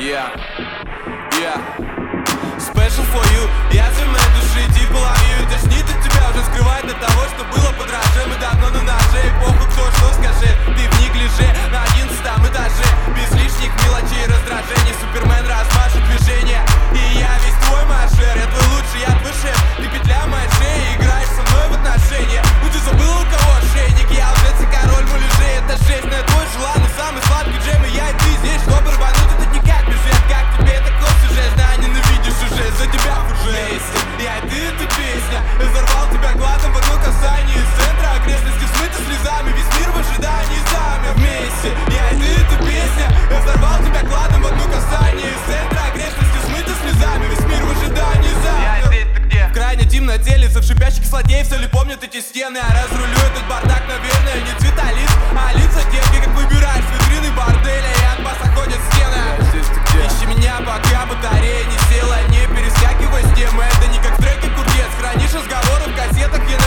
Yeah, yeah. Special for you. Я земной души типа ловью. Тошнит от тебя уже скрывает от того, что было под рожем. Мы давно на ноже, похуй кто что скажи. Ты в неглиже на 11-м этаже. Без лишних мелочей и раздражений. Супермен размажет движение. И я весь твой мажор. Я твой лучший, я твой шеф. Ты петля моей шеи, играешь со мной в отношения. Ну ты забыл, у кого ошейник. Я лжец и король муляжей. Это жесть, но я твой желанный, самый сладкий джем. И я и ты здесь, чтобы рвануть этот не как бюджет. Как тебе такой сюжет, да ненавидишь уже. За тебя уже вместе. Я и ты, это песня. Я взорвал тебя гладом в одно касание. Из центра окрестности смыты слезами. Весь мир в ожидании сами вместе. Я и ты, это песня. Я взорвал тебя гладом в одно касание. Из центра окрестности смыты слезами. Весь мир в ожидании сами. В крайне темноте лица в шипящих кислоте. Все ли помнят эти стены? Я разрулю этот бардак, наверное. Не цвета лиц, а лица детки. Как выбираешь с витрины борделя. И от баса ходят стены. Ищи меня, пока батарея не села. Не перескакивай с темы. Это не как в треке курьез. Хранишь разговоры в кассетах. Я